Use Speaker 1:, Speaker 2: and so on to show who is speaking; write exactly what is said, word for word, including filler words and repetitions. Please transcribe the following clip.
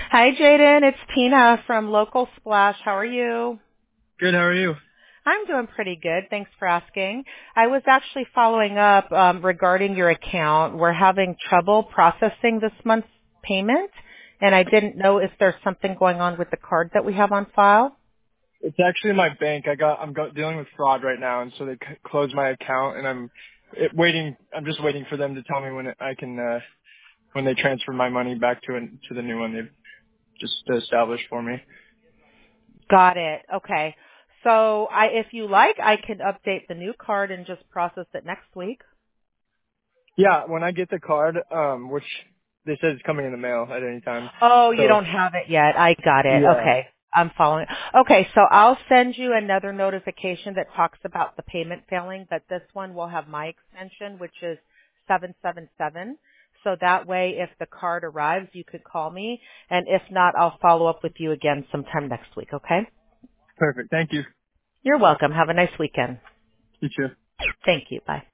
Speaker 1: Hi, Jaden. It's Tina from Local Splash. How are you?
Speaker 2: Good, how are you?
Speaker 1: I'm doing pretty good. Thanks for asking. I was actually following up um, regarding your account. We're having trouble processing this month's payment, and I didn't know if there's something going on with the card that we have on file.
Speaker 2: It's actually my bank. I got I'm go- dealing with fraud right now, and so they c- closed my account, and I'm it, waiting. I'm just waiting for them to tell me when it, I can uh, when they transfer my money back to an, to the new one they've just established for me.
Speaker 1: Got it. Okay. So I, if you like, I can update the new card and just process it next week.
Speaker 2: Yeah, when I get the card, um, which they said it's coming in the mail at any time.
Speaker 1: Oh, you
Speaker 2: So
Speaker 1: don't have it yet. I got it.
Speaker 2: yeah,
Speaker 1: Okay. I'm following. Okay, so I'll send you another notification that talks about the payment failing, but this one will have my extension, which is seven seven seven. So that way, if the card arrives, you could call me, and if not, I'll follow up with you again sometime next week, okay?
Speaker 2: perfect. Thank you.
Speaker 1: You're welcome. Have a nice weekend.
Speaker 2: You too.
Speaker 1: Thank you. Bye.